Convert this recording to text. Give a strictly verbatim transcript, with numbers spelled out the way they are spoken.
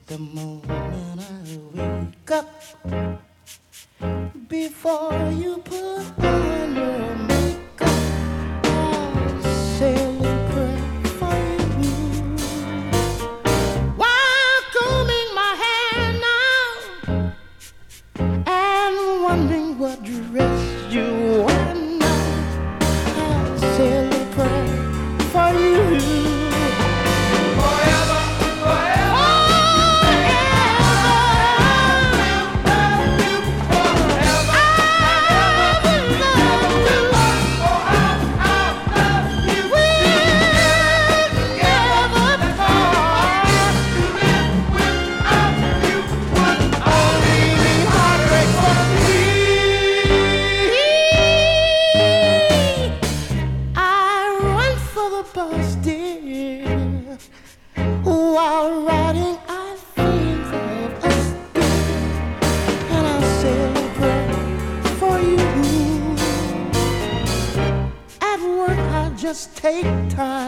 The moment I wake up, before you put on your makeup, I'll celebrate for you. While combing my hair now and wondering what dress you wear now, I'll celebrate for you. Bus, dear. While riding, I think of us, dear, and I celebrate for you. At work, I just take time